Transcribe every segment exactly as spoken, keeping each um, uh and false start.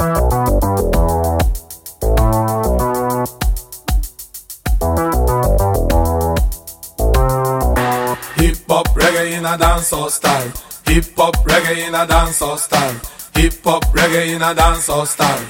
Hip hop reggae in a dancehall style. Hip hop reggae in a dancehall style. Hip hop reggae in a dancehall style.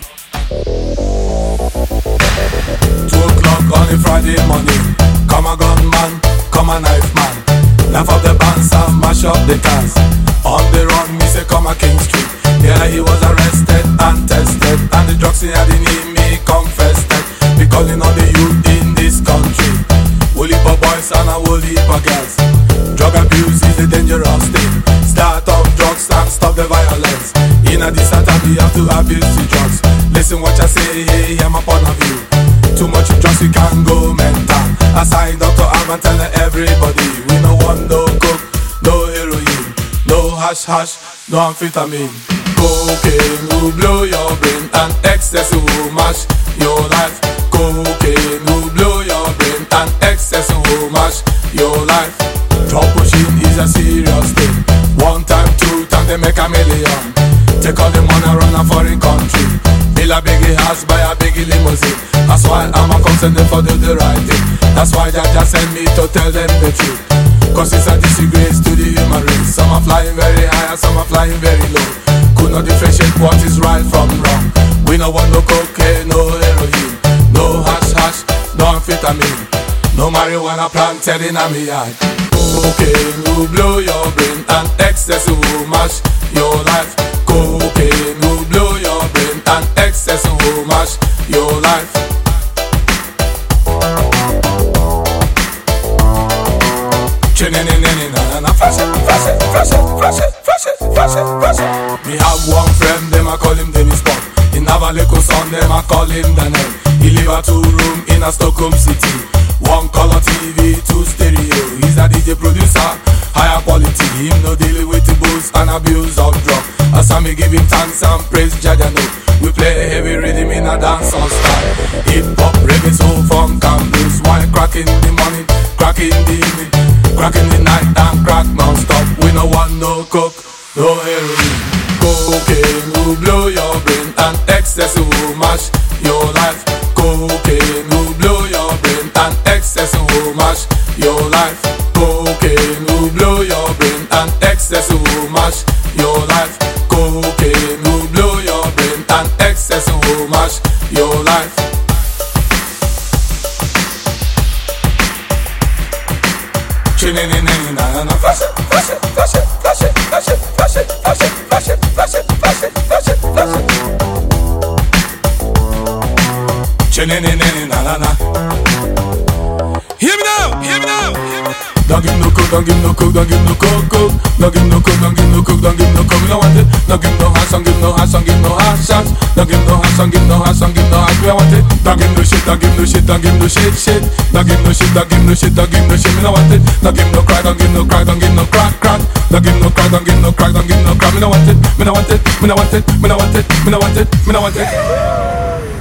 Two o'clock on a Friday morning. Come a gunman, come a knife man. Laugh up the bands and mash up the cars. On the run, me say come a King Street. Yeah, he was arrested and tested, and the drugs he had in him, he confessed it. Be calling on the youth in this country. Whole heap of boys and a whole heap of girls. Drug abuse is a dangerous thing. Start off drugs and stop the violence. In a decent time we have to abuse the drugs. Listen what I say, hey, I'm a point of view. Too much drugs, we can go mental. I signed Doctor Alban telling everybody, we no want no coke, no heroin, no hash hash, no amphetamine. Cocaine will blow your brain and excess will mash your life. Cocaine will blow your brain and excess will mash your life. Drug pushing is a serious thing. One time, two time, they make a million. Take all the money, run a foreign country. Build a biggie house, buy a biggie limousine. That's why I'm a concerned for do the right thing. That's why they just send me to tell them the truth. Cause it's a disgrace to the human race. Some are flying very high and some are flying very low. Could not differentiate what is right from wrong. We no want no cocaine, no heroin, no hash hash, no amphetamine, no marijuana planted in a me yard. Cocaine will blow your brain and excess will mash your life. Cocaine will blow your brain and excess will mash your life. Flash it, flash it, flash it, flash it, flash it, flash it, flash it. Me have one friend, them a call him Dennis Pop. In Navaleco son, them a call him Daniel. He live a two room in a Stockholm city. One color T V, two stereo. He's a D J producer, higher quality. Him no dealing with the booze and abuse of drug. As I me give him thanks and praise Jaja no. We play heavy rhythm in a dancehall style. Hip hop, reggae, soul, funk and blues. Wine crack in the morning, crack in the evening, crack in the night and crack non-stop. We no want no coke, no heroin. Cocaine will blow your brain and excess will mash your life. Cocaine will blow your brain and excess will mash your life. Cocaine will blow your brain and excess will mash your life. Cocaine will blow your brain and excess will mash your life. Flash it, flash it, flash it, flash it, flash it, flash it, flash it, flash it, flash it, flash it, flash it, flash it. Hear me now, hear me now, hear me now. Don't give no coke, don't give no coke, don't give no coke, coke. Don't give no coke, don't give no coke, don't give no coke. We don't want it. Don't give no hash, don't give no hash, don't give no hash, hash. Don't give no hash, don't give no hash, don't give no hash. We don't want it. Don't give no shit, don't give no shit, don't give no shit, shit. Don't give no shit, don't give no shit, don't give no shit. We don't want it. Don't give no crack, don't give no crack, don't give no crack, crack. Don't give no crack, don't give no crack, don't give no crack. We don't want it. We don't want it. We don't want it. We don't want it. We don't want it. We don't want it.